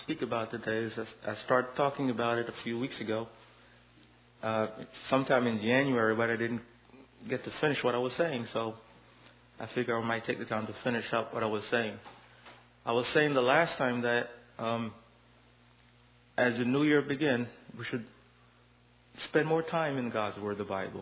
speak about today is I started talking about it a few weeks ago, sometime in January, but I didn't get to finish what I was saying. So I figure I might take the time to finish up what I was saying. I was saying the last time that as the new year begins, we should spend more time in God's Word, the Bible.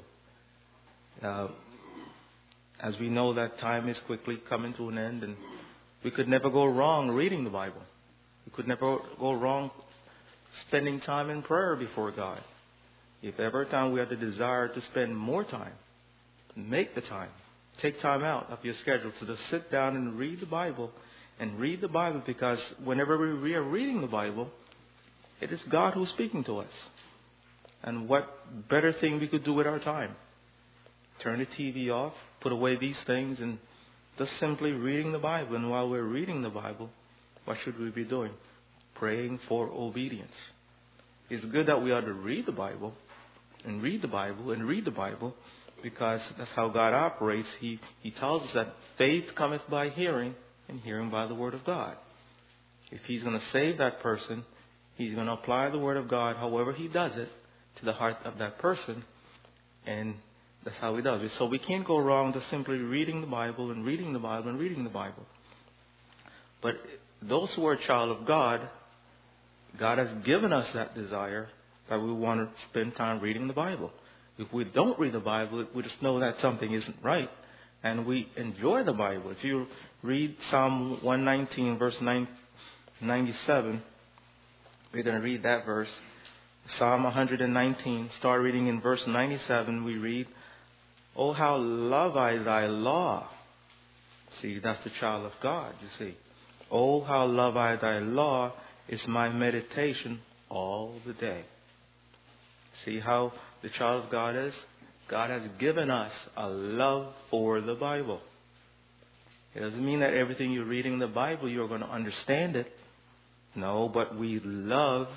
As we know that time is quickly coming to an end, and we could never go wrong reading the Bible. We could never go wrong spending time in prayer before God. If ever time we have the desire to spend more time, make the time. Take time out of your schedule to just sit down and read the Bible. And read the Bible, because whenever we are reading the Bible, it is God who's speaking to us. And what better thing we could do with our time? Turn the TV off, put away these things, and just simply reading the Bible. And while we're reading the Bible, what should we be doing? Praying for obedience. It's good that we ought to read the Bible and read the Bible and read the Bible, because that's how God operates. He tells us that faith cometh by hearing, and hearing by the Word of God. If He's going to save that person, He's going to apply the Word of God, however He does it, to the heart of that person. And that's how He does it. So we can't go wrong just simply reading the Bible and reading the Bible and reading the Bible. But those who are a child of God, God has given us that desire that we want to spend time reading the Bible. If we don't read the Bible, we just know that something isn't right. And we enjoy the Bible. If you read Psalm 119, verse 97, we're going to read that verse. Psalm 119, start reading in verse 97, we read, "Oh, how love I thy law." See, that's the child of God, you see. "Oh, how love I thy law is my meditation all the day." See how the child of God is? God has given us a love for the Bible. It doesn't mean that everything you're reading in the Bible, you're going to understand it. No, but we love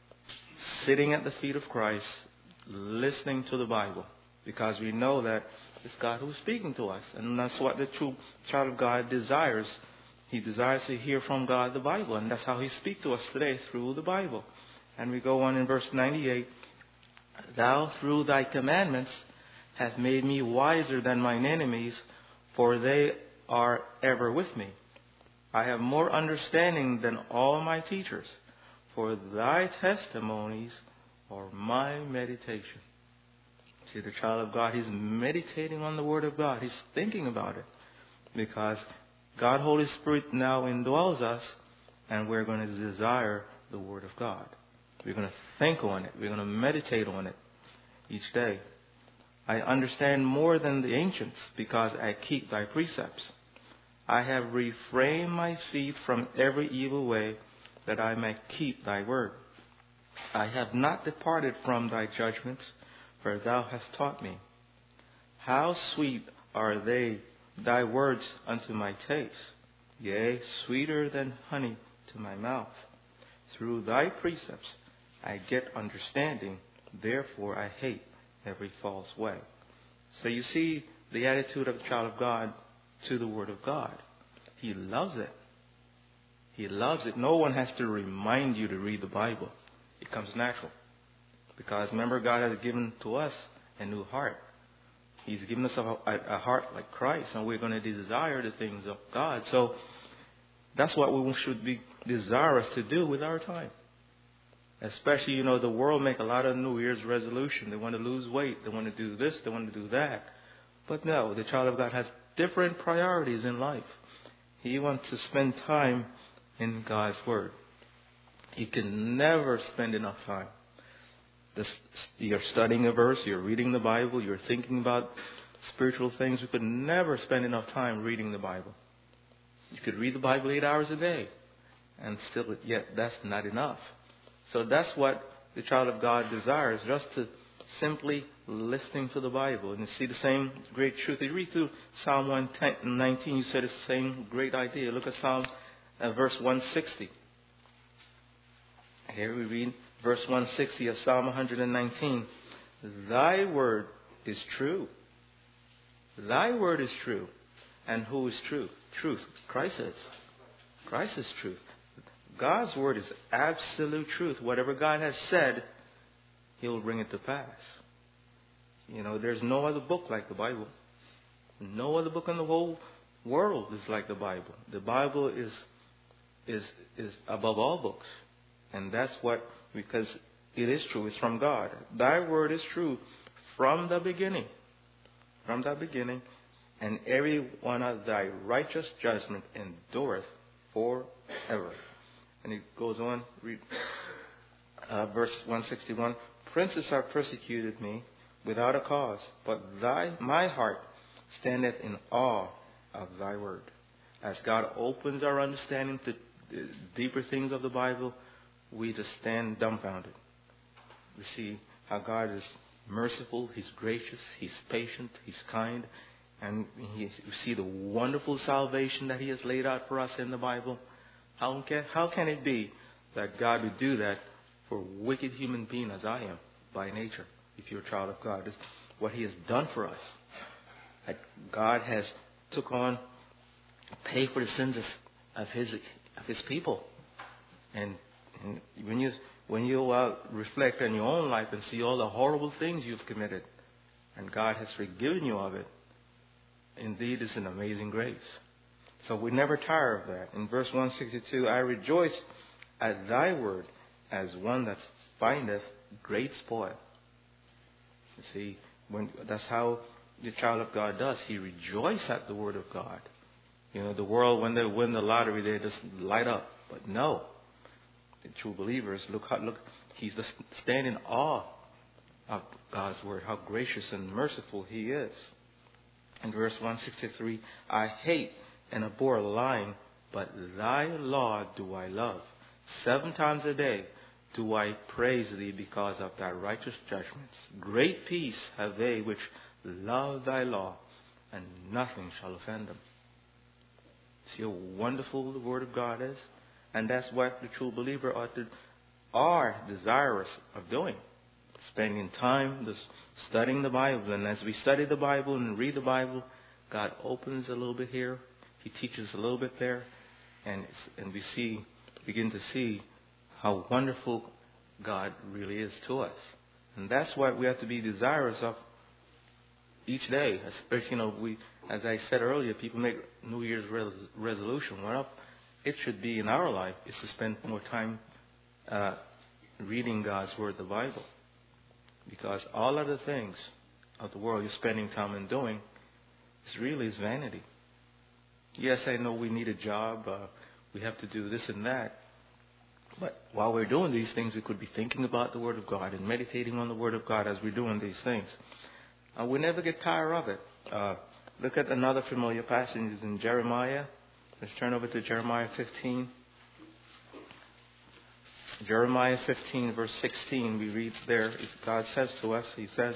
sitting at the feet of Christ, listening to the Bible, because we know that it's God who's speaking to us. And that's what the true child of God desires. He desires to hear from God the Bible. And that's how He speaks to us today, through the Bible. And we go on in verse 98. "Thou through thy commandments hast made me wiser than mine enemies, for they are ever with me. I have more understanding than all my teachers, for thy testimonies are my meditation." See, the child of God, he's meditating on the Word of God. He's thinking about it, because God, Holy Spirit, now indwells us, and we're going to desire the Word of God. We're going to think on it. We're going to meditate on it each day. "I understand more than the ancients, because I keep thy precepts. I have refrained my feet from every evil way, that I may keep thy word. I have not departed from thy judgments, for thou hast taught me. How sweet are they, thy words unto my taste, yea, sweeter than honey to my mouth. Through thy precepts I get understanding, therefore I hate every false way." So you see the attitude of the child of God to the Word of God. He loves it. He loves it. No one has to remind you to read the Bible. It comes natural. Because remember, God has given to us a new heart. He's given us a heart like Christ, and we're going to desire the things of God. So that's what we should be desirous to do with our time. Especially, the world make a lot of New Year's resolution. They want to lose weight. They want to do this. They want to do that. But no, the child of God has different priorities in life. He wants to spend time in God's Word. He can never spend enough time. You're studying a verse, you're reading the Bible, you're thinking about spiritual things. You could never spend enough time reading the Bible. You could read the Bible 8 hours a day, and still, yet that's not enough. So that's what the child of God desires, just to simply listening to the Bible. And you see the same great truth. You read through Psalm 119, you see the same great idea. Look at verse 160. Here we read verse 160 of Psalm 119. "Thy word is true." Thy word is true. And who is true? Truth. Christ is. Christ is truth. God's word is absolute truth. Whatever God has said, He'll bring it to pass. There's no other book like the Bible. No other book in the whole world is like the Bible. The Bible is above all books. And that's because it is true. It's from God. Thy word is true from the beginning. From the beginning. And every one of thy righteous judgment endureth forever. And it goes on, read verse 161. Princes have persecuted me without a cause, but my heart standeth in awe of thy word. As God opens our understanding to deeper things of the Bible, we just stand dumbfounded. We see how God is merciful, He's gracious, He's patient, He's kind, and we see the wonderful salvation that He has laid out for us in the Bible. How can it be that God would do that for a wicked human being as I am by nature, if you're a child of God? It's what He has done for us. That God has took on, paid for the sins of His people. And when you reflect on your own life and see all the horrible things you've committed, and God has forgiven you of it, indeed it's an amazing grace. So we never tire of that. In verse 162, I rejoice at thy word as one that findeth great spoil. You see, that's how the child of God does. He rejoices at the word of God. The world, when they win the lottery, they just light up. But no, the true believers, look, he's just stand in awe of God's word, how gracious and merciful He is. In verse 163, I hate and abhor lying, but thy law do I love. 7 times a day do I praise thee because of thy righteous judgments. Great peace have they which love thy law, and nothing shall offend them. See how wonderful the word of God is? And that's what the true believer are desirous of doing. Spending time just studying the Bible. And as we study the Bible and read the Bible, God opens a little bit here. He teaches a little bit there. And we begin to see how wonderful God really is to us. And that's what we have to be desirous of each day. Especially, as I said earlier, people make New Year's resolution. Well, it should be in our life is to spend more time reading God's Word, the Bible. Because all other things of the world you're spending time in doing is vanity. Yes, I know we need a job. We have to do this and that. But while we're doing these things, we could be thinking about the Word of God and meditating on the Word of God as we're doing these things. We never get tired of it. Look at another familiar passage in Jeremiah. Let's turn over to Jeremiah 15. Jeremiah 15, verse 16, we read there, God says to us, He says,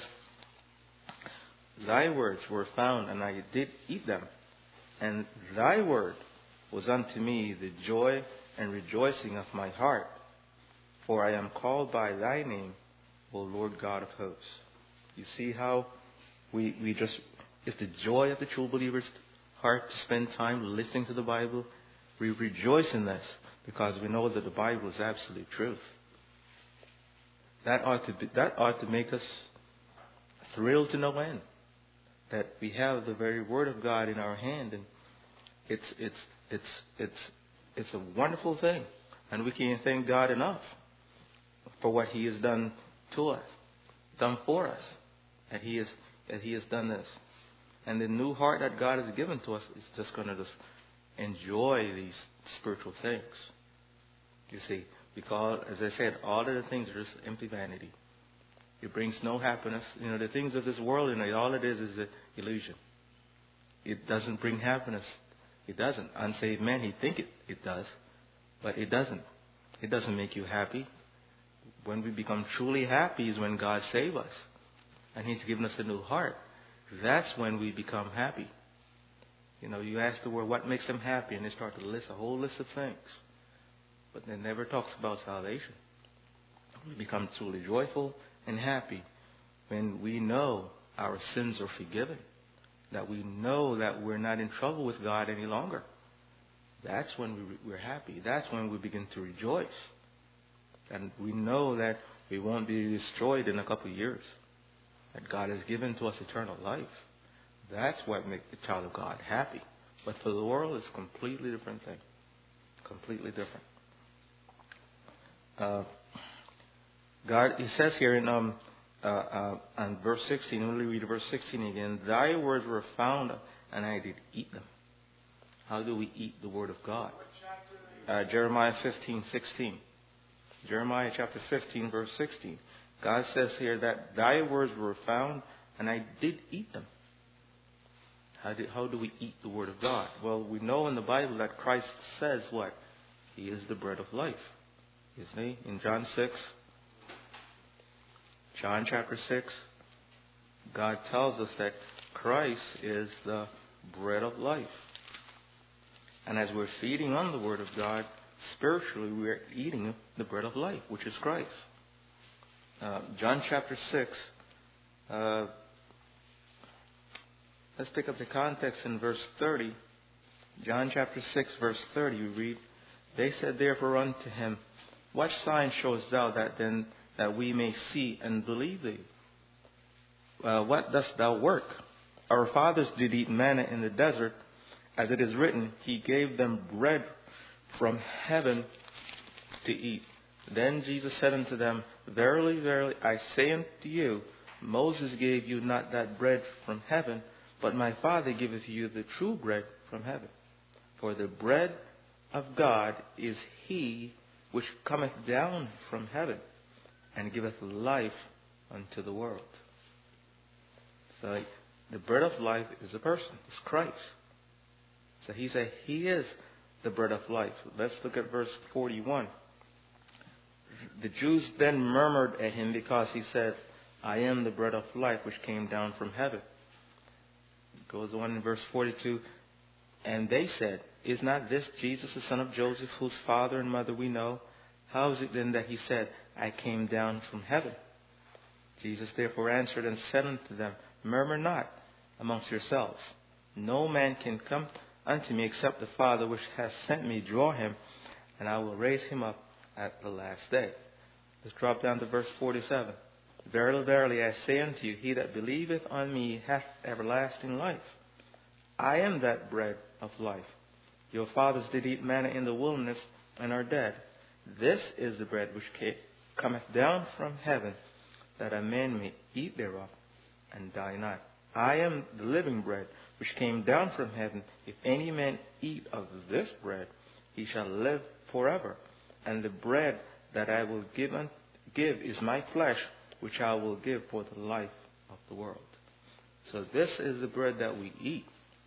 Thy words were found, and I did eat them. And thy word was unto me the joy and rejoicing of my heart. For I am called by thy name, O Lord God of hosts. You see how it's the joy of the true believer's heart to spend time listening to the Bible. We rejoice in this because we know that the Bible is absolute truth. That ought to make us thrilled to no end that we have the very Word of God in our hand, and it's a wonderful thing, and we can't thank God enough for what He has done to us, done for us, that He has done this, and the new heart that God has given to us is just going to just enjoy these spiritual things. You see, because as I said, all of the things are just empty vanity. It brings no happiness. The things of this world, all it is an illusion. It doesn't bring happiness. It doesn't. Unsaved men, he think it does, but it doesn't. It doesn't make you happy. When we become truly happy is when God saves us, and He's given us a new heart. That's when we become happy. You ask the word, what makes them happy? And they start to list a whole list of things. But they never talks about salvation. We become truly joyful and happy when we know our sins are forgiven. That we know that we're not in trouble with God any longer. that's when we're happy. That's when we begin to rejoice. And we know that we won't be destroyed in a couple of years. That God has given to us eternal life. That's what makes the child of God happy. But for the world, it's a completely different thing. Completely different. God, He says here in verse 16, let me read verse 16 again. Thy words were found, and I did eat them. How do we eat the Word of God? Jeremiah 15:16. Jeremiah chapter 15, verse 16. God says here that thy words were found, and I did eat them. How do we eat the Word of God? Well, we know in the Bible that Christ says what? He is the bread of life. Isn't He? In John chapter 6, God tells us that Christ is the bread of life. And as we're feeding on the Word of God, spiritually we're eating the bread of life, which is Christ. John chapter 6, let's pick up the context in verse 30. John chapter 6, verse 30, we read, They said therefore unto him, What sign showest thou that we may see and believe thee? What dost thou work? Our fathers did eat manna in the desert, as it is written, He gave them bread from heaven to eat. Then Jesus said unto them, Verily, verily, I say unto you, Moses gave you not that bread from heaven, but my Father giveth you the true bread from heaven. For the bread of God is He which cometh down from heaven, and giveth life unto the world. So the bread of life is a person. It's Christ. So He said He is the bread of life. Let's look at verse 41. The Jews then murmured at Him because He said, I am the bread of life which came down from heaven. It goes on in verse 42. And they said, Is not this Jesus the son of Joseph, whose father and mother we know? How is it then that He said, I came down from heaven? Jesus therefore answered and said unto them, Murmur not amongst yourselves. No man can come unto me except the Father which hath sent me draw him, and I will raise him up at the last day. Let's drop down to verse 47. Verily, verily, I say unto you, he that believeth on me hath everlasting life. I am that bread of life. Your fathers did eat manna in the wilderness and are dead. This is the bread which cometh down from heaven, that a man may eat thereof and die not. I am the living bread which came down from heaven. If any man eat of this bread, he shall live forever. And the bread that I will give is my flesh, which I will give for the life of the world. So this is the bread that we eat.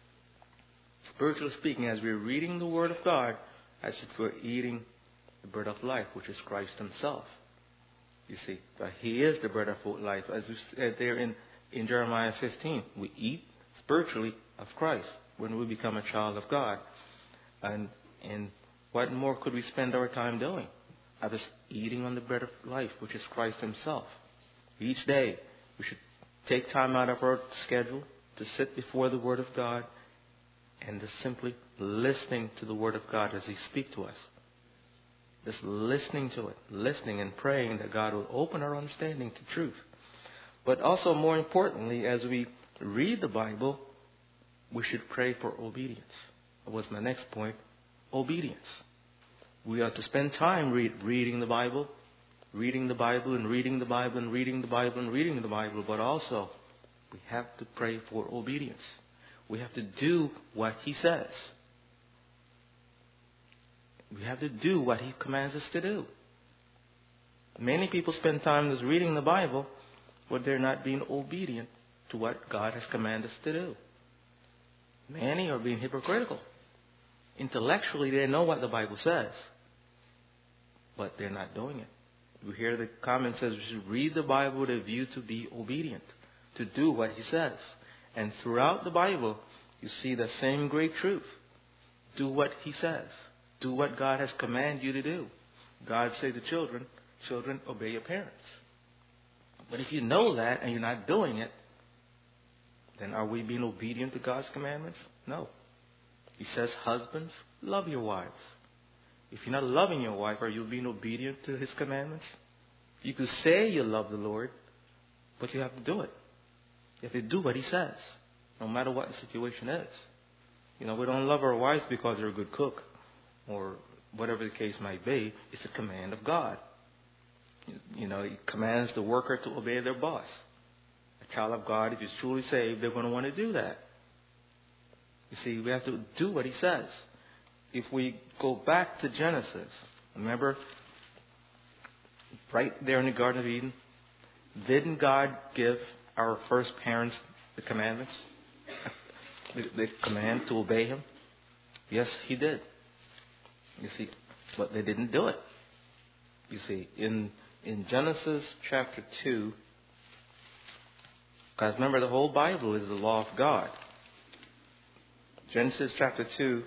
Spiritually speaking, as we're reading the Word of God, as if we're eating the bread of life, which is Christ Himself. You see, but He is the bread of life. As we said there in Jeremiah 15, we eat spiritually of Christ when we become a child of God. And what more could we spend our time doing? Of just eating on the bread of life, which is Christ Himself. Each day, we should take time out of our schedule to sit before the Word of God and just simply listening to the Word of God as He speaks to us. Just listening to it, listening and praying that God will open our understanding to truth. But also, more importantly, as we read the Bible, we should pray for obedience. That was my next point, obedience. We are to spend time reading the Bible, and reading the Bible, and reading the Bible, and reading the Bible. But also, we have to pray for obedience. We have to do what He says. We have to do what He commands us to do. Many people spend time just reading the Bible, but they're not being obedient to what God has commanded us to do. Many are being hypocritical. Intellectually, they know what the Bible says, but they're not doing it. You hear the comment says we should read the Bible with a view to be obedient, to do what He says. And throughout the Bible, you see the same great truth. Do what He says. Do what God has commanded you to do. God said to children, obey your parents. But if you know that and you're not doing it, then are we being obedient to God's commandments? No. He says, husbands, love your wives. If you're not loving your wife, are you being obedient to His commandments? You could say you love the Lord, but you have to do it. You have to do what He says, no matter what the situation is. We don't love our wives because they're a good cook or whatever the case might be. It's a command of God. He commands the worker to obey their boss. A child of God, if he's truly saved, they're going to want to do that. You see, we have to do what He says. If we go back to Genesis, remember, right there in the Garden of Eden, didn't God give our first parents the commandments? The command to obey Him? Yes, He did. You see, but they didn't do it. You see, in Genesis chapter 2, because remember, the whole Bible is the law of God. Genesis chapter 2,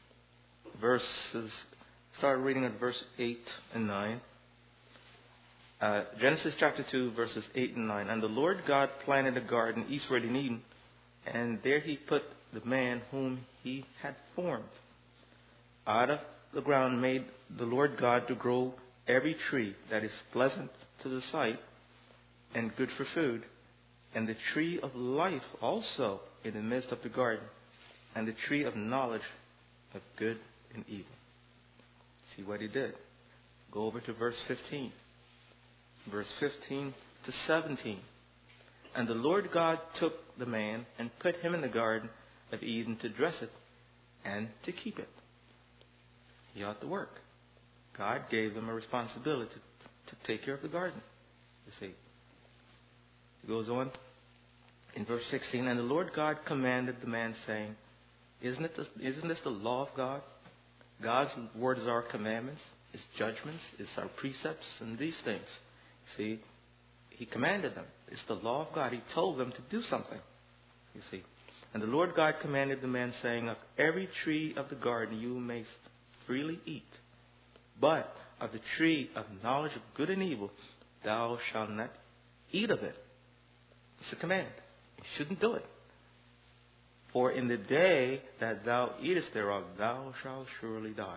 start reading at verse 8 and 9. Genesis chapter 2, verses 8 and 9. And the Lord God planted a garden eastward in Eden, and there He put the man whom He had formed. Out of the ground made the Lord God to grow every tree that is pleasant to the sight and good for food, and the tree of life also in the midst of the garden, and the tree of knowledge of good and evil. See what He did. Go over to verse 15. Verse 15 to 17. And the Lord God took the man and put him in the garden of Eden to dress it and to keep it. He ought to work. God gave them a responsibility to take care of the garden. You see. It goes on in verse 16. And the Lord God commanded the man, saying, Isn't this the law of God? God's word is our commandments, His judgments, it's our precepts, and these things. See, He commanded them. It's the law of God. He told them to do something. You see. And the Lord God commanded the man, saying, Of every tree of the garden you may freely eat, but of the tree of knowledge of good and evil thou shalt not eat of it. It's a command. You shouldn't do it. For in the day that thou eatest thereof, thou shalt surely die.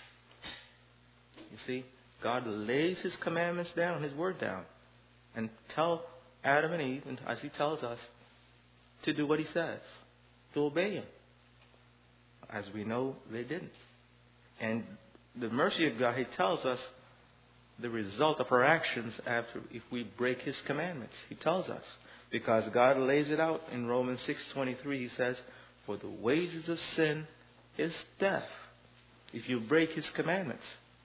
You see, God lays His commandments down, His word down, and tell Adam and Eve, and as He tells us, to do what He says, to obey Him. As we know, they didn't. And the mercy of God, He tells us the result of our actions after if we break His commandments. He tells us. Because God lays it out in Romans 6:23. He says, For the wages of sin is death. If you break His commandments,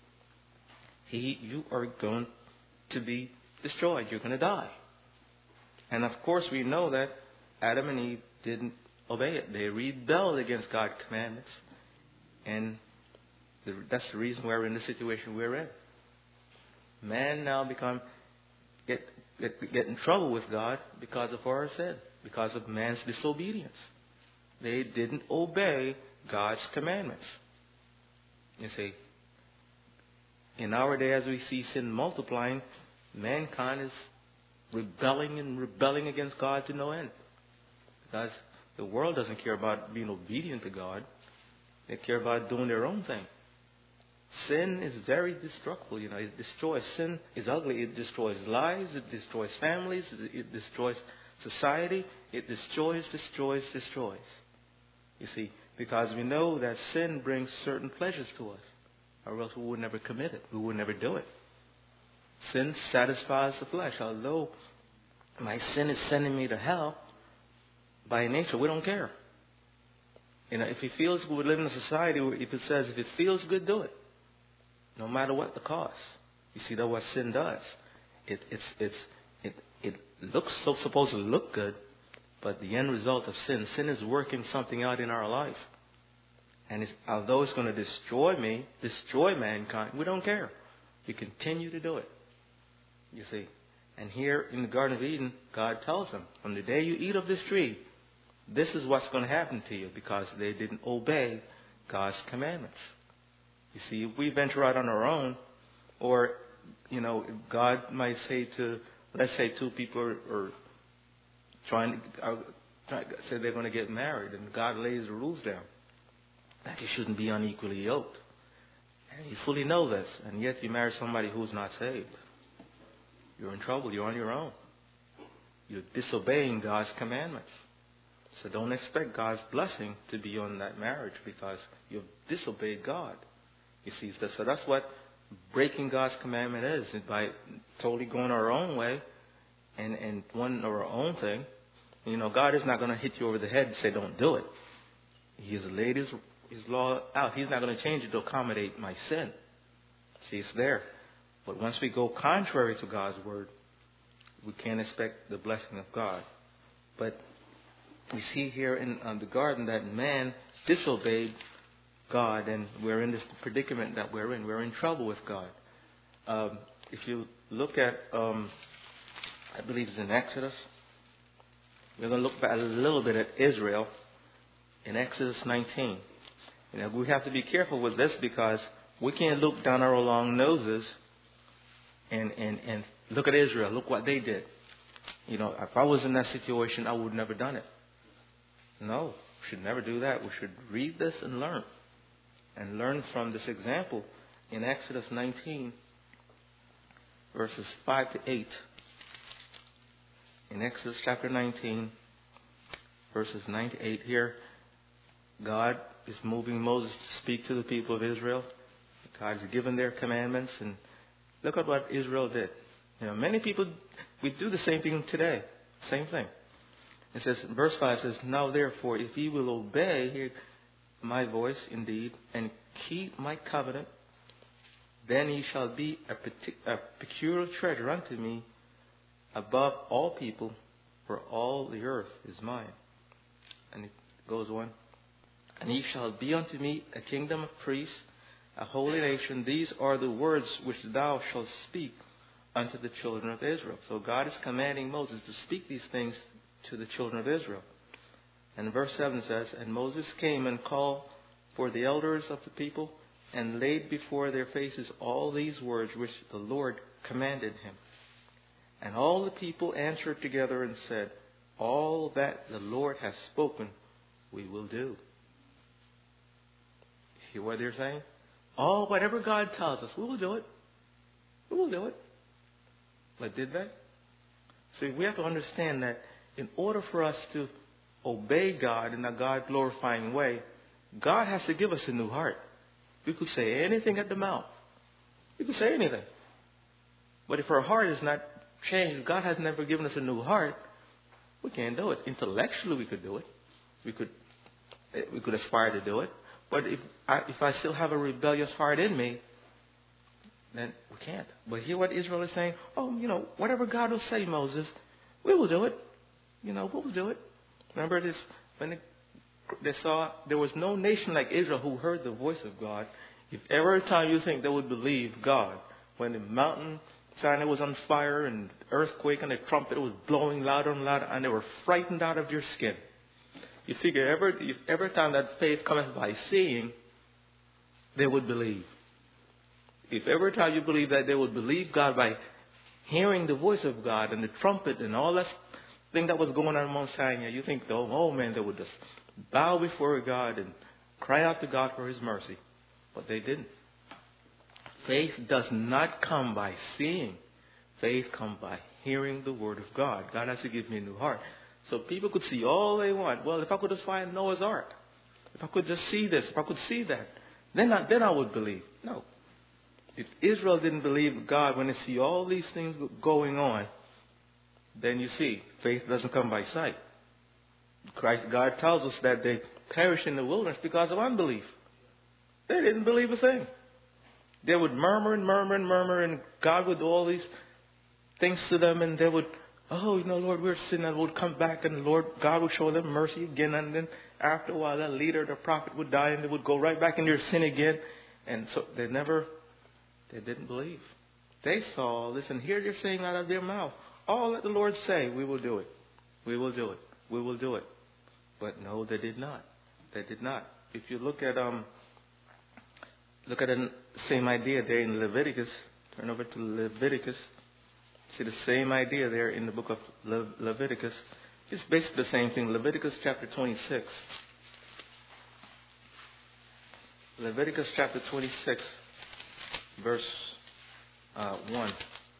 you are going to be destroyed. You're going to die. And of course we know that Adam and Eve didn't obey it. They rebelled against God's commandments. And that's the reason we're in the situation we're in. Man now get in trouble with God because of our sin, because of man's disobedience. They didn't obey God's commandments. You see, in our day, as we see sin multiplying, mankind is rebelling against God to no end. Because the world doesn't care about being obedient to God. They care about doing their own thing. Sin is very destructive. It destroys. Sin is ugly. It destroys lives. It destroys families. It destroys society. It destroys. You see, because we know that sin brings certain pleasures to us, or else we would never commit it. We would never do it. Sin satisfies the flesh. Although my sin is sending me to hell, by nature we don't care. If it feels good, we live in a society where if it says if it feels good, do it. No matter what the cost. You see, that's what sin does. It looks so supposed to look good, but the end result of sin is working something out in our life. And although it's going to destroy mankind, we don't care. We continue to do it. You see. And here in the Garden of Eden, God tells them, from the day you eat of this tree, this is what's going to happen to you, because they didn't obey God's commandments. You see, if we venture out on our own, or, God might say to, let's say two people are trying to say they're going to get married, and God lays the rules down. that you shouldn't be unequally yoked. And you fully know this, and yet you marry somebody who's not saved. You're in trouble. You're on your own. You're disobeying God's commandments. So don't expect God's blessing to be on that marriage because you've disobeyed God. You see, so that's what breaking God's commandment is, by totally going our own way and wanting our own thing. You know, God is not going to hit you over the head and say, don't do it. He has laid his law out. He's not going to change it to accommodate my sin. See, it's there. But once we go contrary to God's word, we can't expect the blessing of God. But we see here in the garden that man disobeyed God, and we're in this predicament that we're in. We're in trouble with God. If you look at, I believe it's in Exodus. We're going to look back a little bit at Israel in Exodus 19. You know, we have to be careful with this because we can't look down our long noses and look at Israel. Look what they did. You know, if I was in that situation, I would have never done it. No, we should never do that. We should read this and learn. And learn from this example in Exodus 19, verses 5 to 8. In Exodus chapter 19, verses 9 to 8 here, God is moving Moses to speak to the people of Israel. God has given their commandments, and look at what Israel did. You know, many people, we do the same thing today. Same thing. It says, verse 5 says, now therefore, if ye will obey my voice indeed, and keep my covenant, then ye shall be a peculiar treasure unto me above all people, for all the earth is mine. And it goes on. And ye shall be unto me a kingdom of priests, a holy nation. These are the words which thou shalt speak unto the children of Israel. So God is commanding Moses to speak these things to the children of Israel. And verse 7 says, and Moses came and called for the elders of the people, and laid before their faces all these words which the Lord commanded him. And all the people answered together and said, all that the Lord has spoken, we will do. See what they're saying? Whatever God tells us, we will do it. We will do it. But did they? See, we have to understand that in order for us to obey God in a God-glorifying way, God has to give us a new heart. We could say anything at the mouth. We could say anything. But if our heart is not changed, God has never given us a new heart, we can't do it. Intellectually, we could do it. We could aspire to do it. But if I still have a rebellious heart in me, then we can't. But hear what Israel is saying. Whatever God will say, Moses, we will do it. We will do it. Remember this, when they saw there was no nation like Israel who heard the voice of God. If every time you think they would believe God, when the mountain Sinai was on fire and earthquake and the trumpet was blowing louder and louder and they were frightened out of their skin. You figure every time that faith cometh by seeing, they would believe. If every time you believe that they would believe God by hearing the voice of God and the trumpet and all that thing that was going on Mount Sinai, you think, they would just bow before God and cry out to God for His mercy. But they didn't. Faith does not come by seeing. Faith comes by hearing the word of God. God has to give me a new heart. So people could see all they want. Well, if I could just find Noah's Ark, if I could just see this, if I could see that, then I would believe. No. If Israel didn't believe God when they see all these things going on, then you see, faith doesn't come by sight. God tells us that they perished in the wilderness because of unbelief. They didn't believe a thing. They would murmur and murmur and murmur, and God would do all these things to them, and they would, Lord, we're sinning, and would come back, and God would show them mercy again, and then after a while, that leader, the prophet, would die, and they would go right back in their sin again. And so they didn't believe. They saw this, and here they're saying out of their mouth, all that the Lord say, we will do it. We will do it. We will do it. But no, they did not. They did not. If you look at the same idea there in Leviticus, turn over to Leviticus. See the same idea there in the book of Leviticus. It's basically the same thing. Leviticus chapter 26. Leviticus chapter 26, verse 1.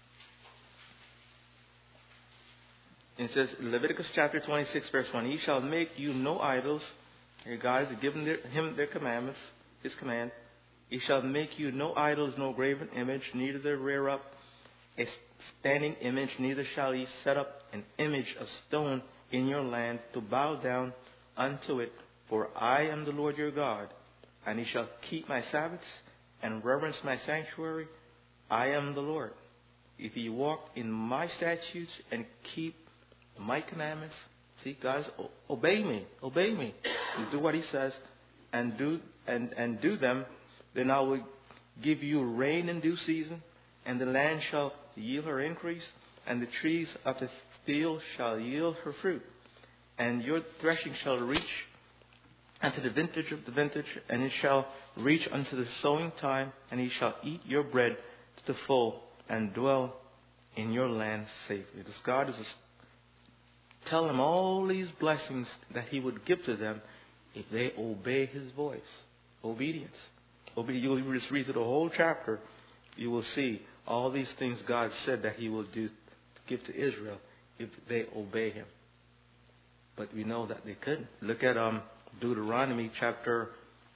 It says, Leviticus chapter 26, verse 1, Ye shall make you no idols. Here God is giving him their commandments, his command. Ye shall make you no idols, no graven image, neither rear up a standing image, neither shall ye set up an image of stone in your land to bow down unto it. For I am the Lord your God, and ye shall keep my Sabbaths and reverence my sanctuary. I am the Lord. If ye walk in my statutes and keep my commandments, see, guys, obey me, and do what he says, and do them, then I will give you rain in due season, and the land shall yield her increase, and the trees of the field shall yield her fruit, and your threshing shall reach unto the vintage of the vintage, and it shall reach unto the sowing time, and ye shall eat your bread to the full, and dwell in your land safely. This God is tell them all these blessings that he would give to them if they obey his voice. Obedience. You just read through the whole chapter, you will see all these things God said that he will do, give to Israel if they obey him. But we know that they couldn't. Look at Deuteronomy chapter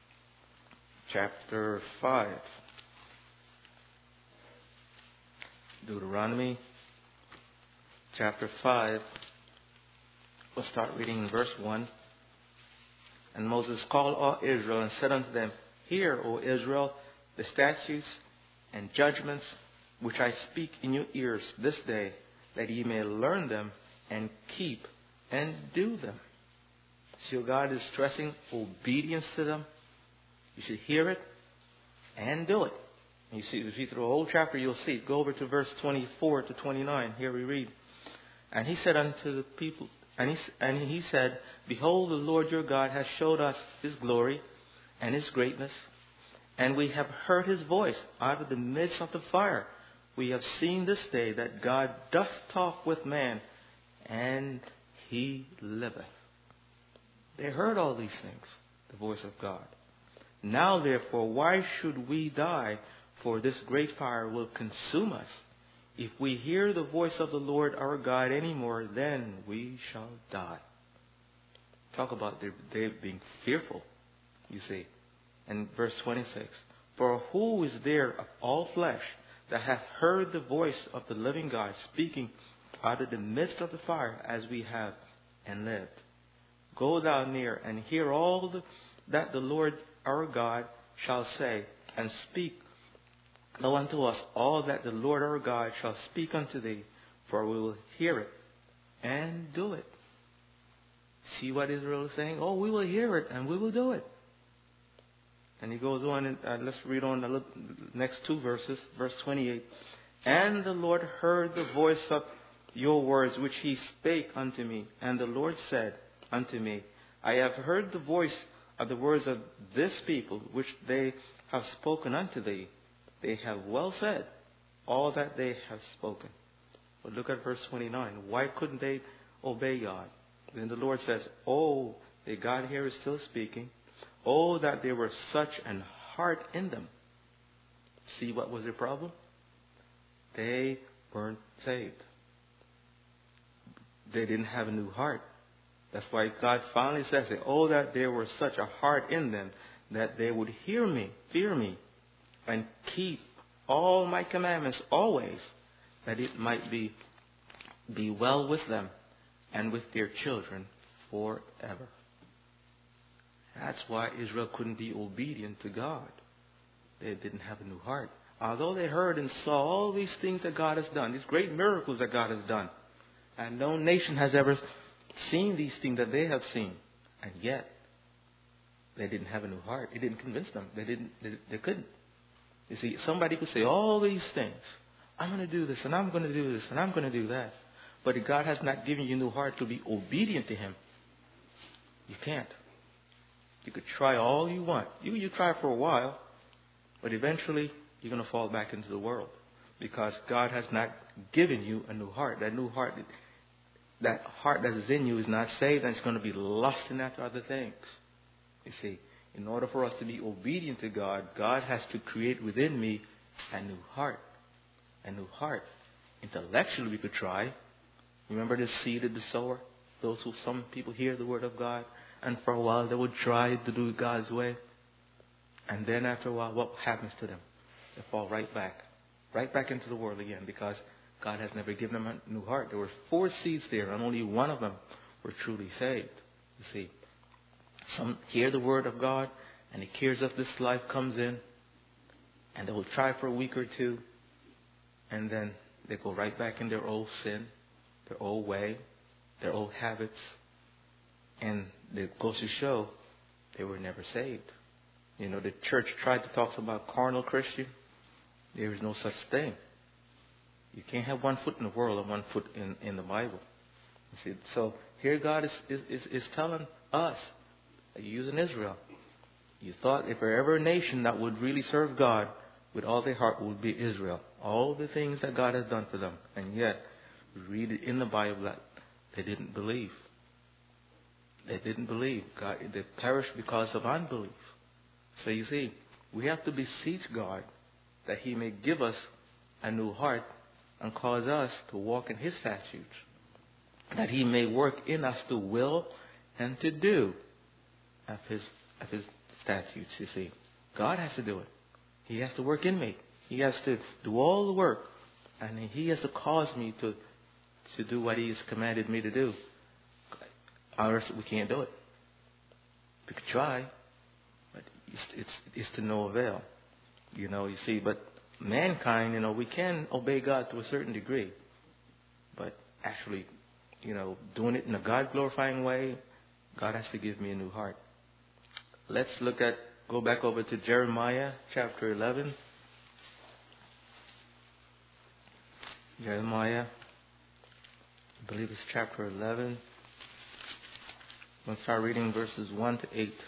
5. Deuteronomy chapter 5. We'll start reading in verse 1. And Moses called all Israel and said unto them, Hear, O Israel, the statutes and judgments which I speak in your ears this day, that ye may learn them and keep and do them. So God is stressing obedience to them. You should hear it and do it. And you see through the whole chapter, you'll see. Go over to verse 24 to 29. Here we read. And he said unto the people, and he said, Behold, the Lord your God has showed us his glory and his greatness, and we have heard his voice out of the midst of the fire. We have seen this day that God doth talk with man, and he liveth. They heard all these things, the voice of God. Now therefore, why should we die? For this great fire will consume us. If we hear the voice of the Lord our God any more, then we shall die. Talk about they being fearful, you see. And verse 26. For who is there of all flesh that hath heard the voice of the living God speaking out of the midst of the fire as we have and lived? Go thou near and hear all that the Lord our God shall say, and speak now unto us all that the Lord our God shall speak unto thee, for we will hear it and do it. See what Israel is saying? Oh, we will hear it and we will do it. And he goes on, and let's read on the next two verses, verse 28. And the Lord heard the voice of your words which he spake unto me. And the Lord said unto me, I have heard the voice of the words of this people which they have spoken unto thee. They have well said all that they have spoken. But look at verse 29. Why couldn't they obey God? Then the Lord says, Oh, the God here is still speaking. Oh, that there were such an heart in them. See what was their problem? They weren't saved. They didn't have a new heart. That's why God finally says it. Oh, that there were such a heart in them that they would hear me, fear me, and keep all my commandments always, that it might be well with them and with their children forever. That's why Israel couldn't be obedient to God. They didn't have a new heart. Although they heard and saw all these things that God has done, these great miracles that God has done, and no nation has ever seen these things that they have seen, and yet they didn't have a new heart. It didn't convince them. They couldn't. You see, somebody could say all these things. I'm going to do this, and I'm going to do this, and I'm going to do that. But if God has not given you a new heart to be obedient to him, you can't. You could try all you want. You try for a while, but eventually you're going to fall back into the world, because God has not given you a new heart. That new heart, that heart that is in you is not saved, and it's going to be lusting after other things. You see, In order for us to be obedient to God, God has to create within me a new heart. A new heart. Intellectually we could try. Remember the seed of the sower? Some people hear the word of God, and for a while they would try to do it God's way. And then after a while, what happens to them? They fall right back into the world again, because God has never given them a new heart. There were 4 seeds there, and only one of them were truly saved. You see, some hear the word of God, and the cares of this life comes in, and they will try for a week or two, and then they go right back in their old sin, their old way, their old habits, and it goes to show they were never saved. You know, the church tried to talk about carnal Christian. There is no such thing. You can't have one foot in the world and one foot in the Bible. You see, so here God is telling us, using Israel, you thought if there ever a nation that would really serve God with all their heart would be Israel. All the things that God has done for them. And yet, we read it in the Bible that they didn't believe. They didn't believe. They perished because of unbelief. So you see, we have to beseech God that He may give us a new heart and cause us to walk in His statutes. That He may work in us to will and to do of His statutes, you see. God has to do it. He has to work in me. He has to do all the work. And He has to cause me to do what He has commanded me to do. Or else we can't do it. We could try, but it's to no avail. You see, but mankind, we can obey God to a certain degree. But actually, doing it in a God-glorifying way, God has to give me a new heart. Let's go back over to Jeremiah chapter 11. Jeremiah, I believe it's chapter 11. I'm going to start reading verses 1 to 8.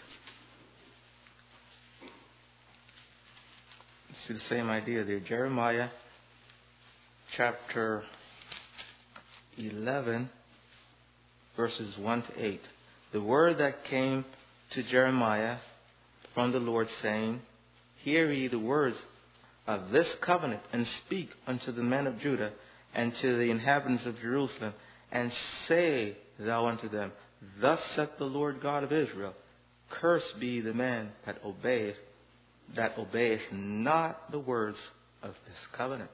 See the same idea there. Jeremiah chapter 11, verses 1 to 8. The word that came to Jeremiah from the Lord, saying, Hear ye the words of this covenant, and speak unto the men of Judah and to the inhabitants of Jerusalem, and say thou unto them, Thus saith the Lord God of Israel, Cursed be the man that obeyeth not the words of this covenant.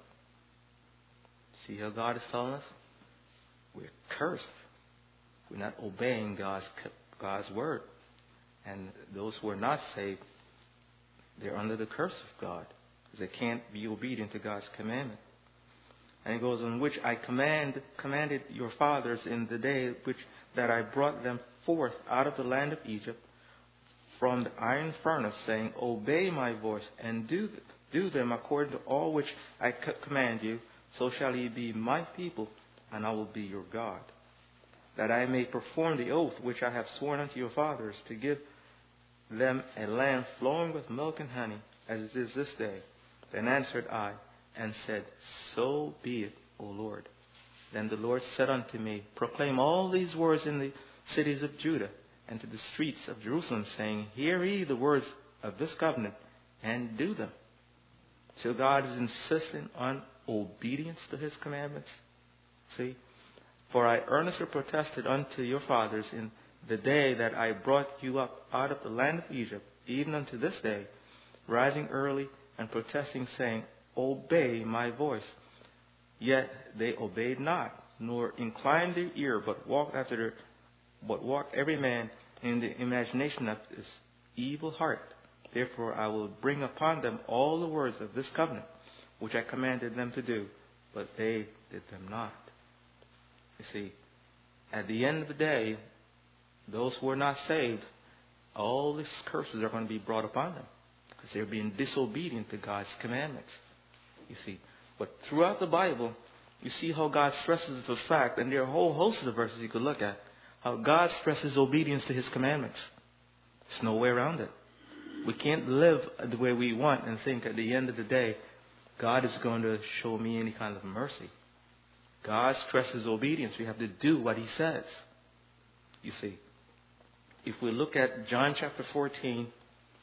See how God is telling us? We're cursed. We're not obeying God's word. And those who are not saved, they're under the curse of God, because they can't be obedient to God's commandment. And it goes on, which I commanded your fathers in the day that I brought them forth out of the land of Egypt from the iron furnace, saying, Obey my voice, and do them according to all which I command you, so shall ye be my people, and I will be your God. That I may perform the oath which I have sworn unto your fathers, to give them a land flowing with milk and honey, as it is this day. Then answered I, and said, So be it, O Lord. Then the Lord said unto me, Proclaim all these words in the cities of Judah, and to the streets of Jerusalem, saying, Hear ye the words of this covenant, and do them. So God is insisting on obedience to His commandments. See? For I earnestly protested unto your fathers in the day that I brought you up out of the land of Egypt, even unto this day, rising early and protesting, saying, Obey my voice. Yet they obeyed not, nor inclined their ear, but walked every man in the imagination of his evil heart. Therefore I will bring upon them all the words of this covenant, which I commanded them to do, but they did them not. You see, at the end of the day, those who are not saved, all these curses are going to be brought upon them, because they're being disobedient to God's commandments. You see, but throughout the Bible, you see how God stresses the fact, and there are a whole host of verses you could look at, how God stresses obedience to His commandments. There's no way around it. We can't live the way we want and think at the end of the day, God is going to show me any kind of mercy. God stresses obedience. We have to do what He says. You see, if we look at John chapter 14,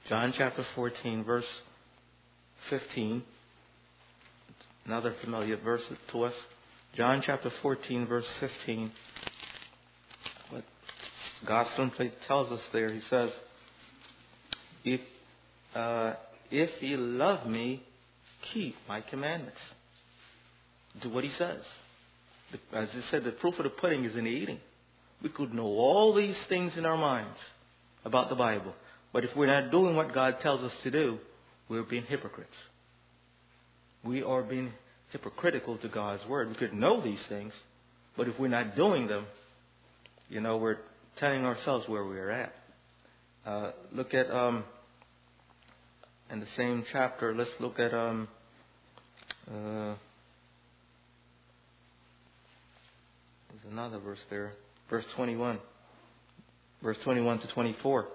John chapter 14, verse 15. Another familiar verse to us. John chapter 14, verse 15. But God simply tells us there, He says, if ye love me, keep my commandments. Do what He says. As He said, the proof of the pudding is in the eating. We could know all these things in our minds about the Bible. But if we're not doing what God tells us to do, we're being hypocrites. We are being hypocritical to God's Word. We could know these things, but if we're not doing them, we're telling ourselves where we're at. Look at, in the same chapter, let's look at, there's another verse there. Verse 21. Verse 21 to 24.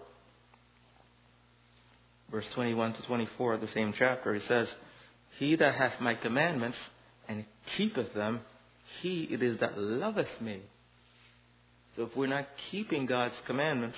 Verse 21 to 24 of the same chapter, it says, He that hath my commandments and keepeth them, he it is that loveth me. So if we're not keeping God's commandments,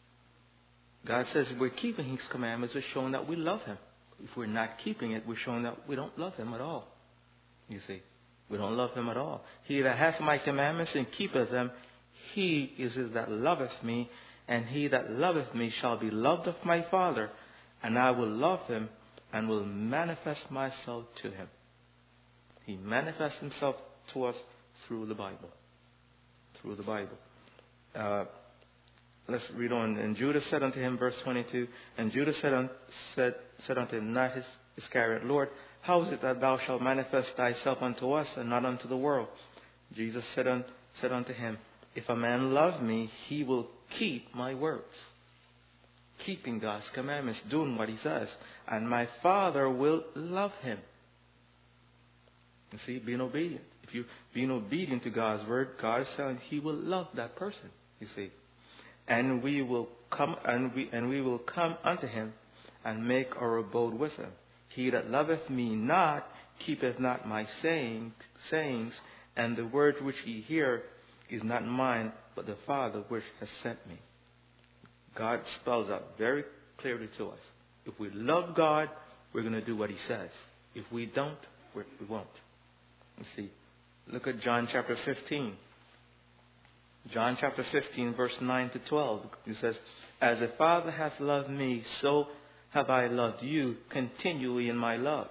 God says if we're keeping His commandments, we're showing that we love Him. If we're not keeping it, we're showing that we don't love Him at all. You see, we don't love Him at all. He that hath my commandments and keepeth them, he is that loveth me, and he that loveth me shall be loved of my Father, and I will love him and will manifest myself to him. He manifests Himself to us through the Bible. Through the Bible. Let's read on. And Judas said unto Him, verse 22, and Judas said unto Him, not Iscariot, Lord, how is it that Thou shalt manifest Thyself unto us and not unto the world? Jesus said unto him, if a man love me, he will keep my words. Keeping God's commandments, doing what He says. And my Father will love him. You see, being obedient. If you're being obedient to God's word, God is telling He will love that person. You see. And we will come unto Him and make our abode with Him. He that loveth me not keepeth not my sayings, and the word which ye hear is not mine, but the Father which has sent me. God spells out very clearly to us. If we love God, we're going to do what He says. If we don't, we won't. You see, look at John chapter 15. John chapter 15, verse 9 to 12. It says, as the Father hath loved me, so have I loved you. Continue in my love.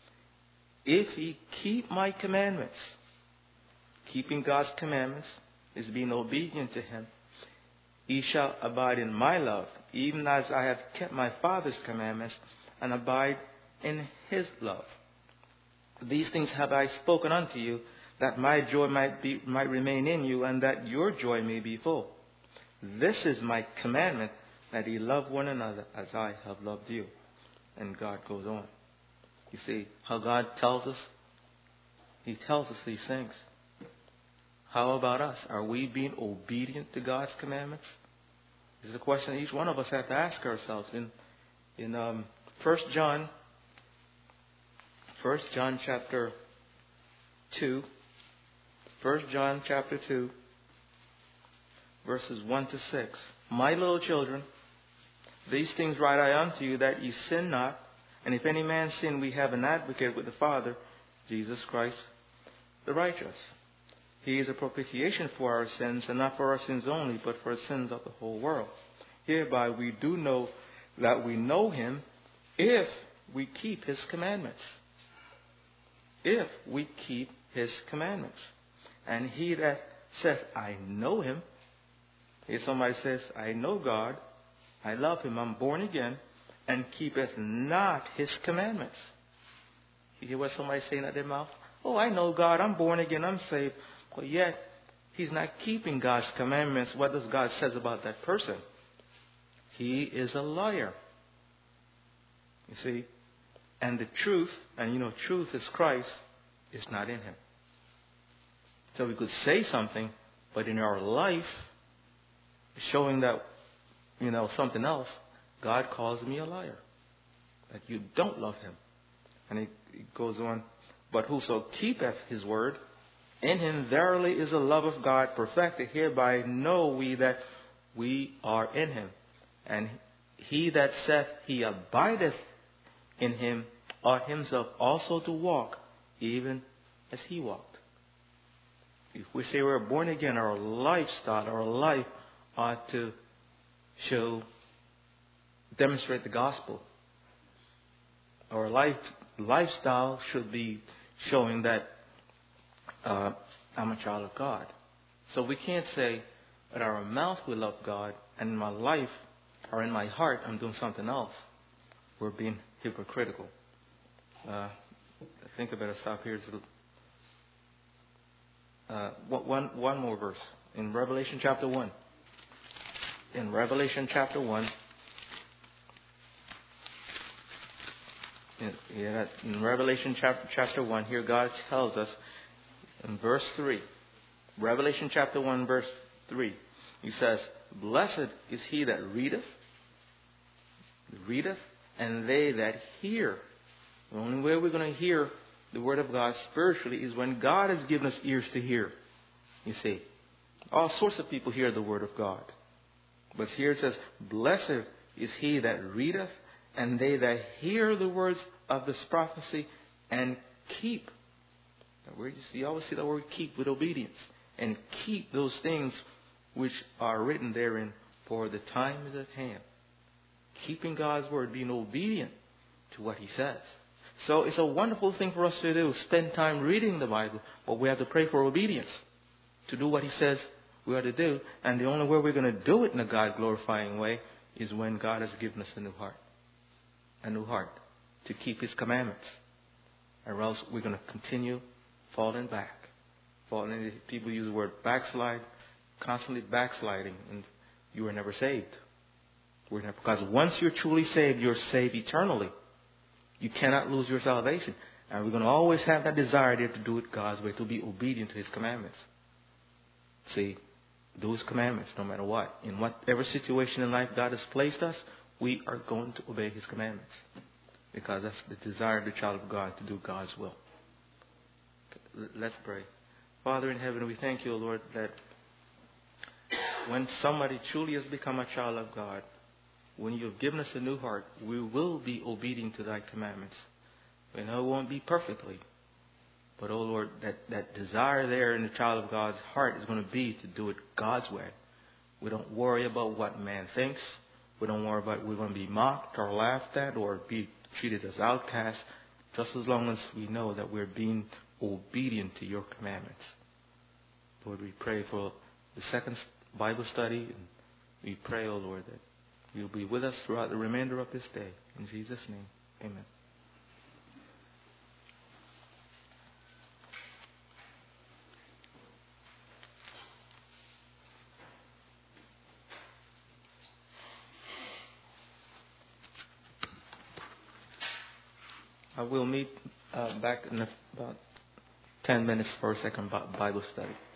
If ye keep my commandments, keeping God's commandments is being obedient to Him, ye shall abide in my love, even as I have kept my Father's commandments and abide in His love. These things have I spoken unto you, that my joy might remain in you, and that your joy may be full. This is my commandment, that ye love one another as I have loved you. And God goes on. You see how God tells us? He tells us these things. How about us? Are we being obedient to God's commandments? This is a question each one of us have to ask ourselves. In 1 John chapter 2, 1 John chapter 2, verses 1 to 6. My little children, these things write I unto you, that ye sin not. And if any man sin, we have an advocate with the Father, Jesus Christ the righteous. He is a propitiation for our sins, and not for our sins only, but for the sins of the whole world. Hereby we do know that we know Him, if we keep His commandments. If we keep His commandments. And he that says, I know Him, if somebody says, I know God, I love Him, I'm born again, and keepeth not His commandments. You hear what somebody's saying out their mouth? Oh, I know God, I'm born again, I'm saved. But yet, he's not keeping God's commandments. What does God says about that person? He is a liar. You see? And the truth, and truth is Christ, is not in him. So we could say something, but in our life, showing that, something else, God calls me a liar. That you don't love him. And it goes on, but whoso keepeth his word, in him verily is the love of God perfected. Hereby know we that we are in him. And he that saith he abideth in him ought himself also to walk even as he walked. If we say we're born again, our lifestyle, our life ought to demonstrate the gospel. Our lifestyle should be showing that I'm a child of God. So we can't say that our mouth we love God and in my life or in my heart I'm doing something else. We're being hypocritical. I think I better stop here. One more verse. In Revelation chapter 1. In Revelation chapter 1. In Revelation chapter 1, here God tells us in verse 3. Revelation chapter 1, verse 3. He says, Blessed is he that readeth, and they that hear. The only way we're going to hear the word of God spiritually is when God has given us ears to hear. You see, all sorts of people hear the word of God. But here it says, Blessed is he that readeth, and they that hear the words of this prophecy and keep. You always see the word keep with obedience. And keep those things which are written therein, for the time is at hand. Keeping God's word, being obedient to what he says. So it's a wonderful thing for us to do. Spend time reading the Bible. But we have to pray for obedience to do what he says we are to do. And the only way we're going to do it in a God-glorifying way is when God has given us a new heart. A new heart to keep his commandments. Or else we're going to continue falling back. People use the word backslide, constantly backsliding, and you are never saved. Because once you're truly saved, you're saved eternally. You cannot lose your salvation. And we're going to always have that desire there to do it God's way, to be obedient to his commandments. See, do his commandments no matter what. In whatever situation in life God has placed us, we are going to obey his commandments. Because that's the desire of the child of God, to do God's will. Let's pray. Father in heaven, we thank you, Lord, that when somebody truly has become a child of God, when you have given us a new heart, we will be obedient to thy commandments. We know it won't be perfectly. But, oh Lord, that desire there in the child of God's heart is going to be to do it God's way. We don't worry about what man thinks. We don't worry about we're going to be mocked or laughed at or be treated as outcasts, just as long as we know that we're being obedient to your commandments. Lord, we pray for the second Bible study, and we pray, oh Lord, that you'll be with us throughout the remainder of this day. In Jesus' name, amen. I will meet back in about 10 minutes for a second Bible study.